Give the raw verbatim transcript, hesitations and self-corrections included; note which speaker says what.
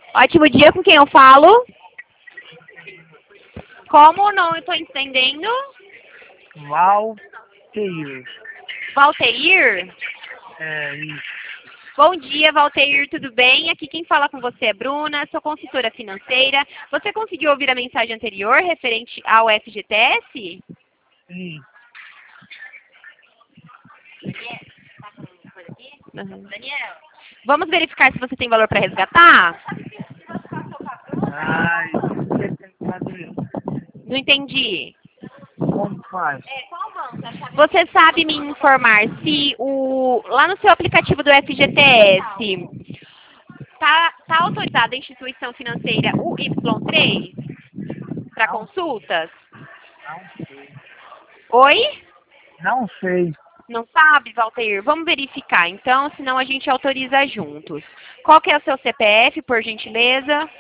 Speaker 1: Ótimo dia, com quem eu falo? Como? Não estou entendendo.
Speaker 2: Valteir.
Speaker 1: Valteir?
Speaker 2: É isso.
Speaker 1: Bom dia, Valteir, tudo bem? Aqui quem fala com você é Bruna, sou consultora financeira. Você conseguiu ouvir a mensagem anterior referente ao F G T S?
Speaker 2: Sim.
Speaker 1: Uhum. Vamos verificar se você tem valor para resgatar?
Speaker 2: Ai, o que tem que fazer?
Speaker 1: Não entendi.
Speaker 2: Como faz?
Speaker 1: Você sabe me informar se o lá no seu aplicativo do F G T S tá, tá autorizada a instituição financeira U Y três para
Speaker 2: Não,
Speaker 1: consultas?
Speaker 2: não sei.
Speaker 1: Oi?
Speaker 2: Não sei.
Speaker 1: Não sabe, Valteir? Vamos verificar, então, senão a gente autoriza juntos. Qual que é o seu C P F, por gentileza?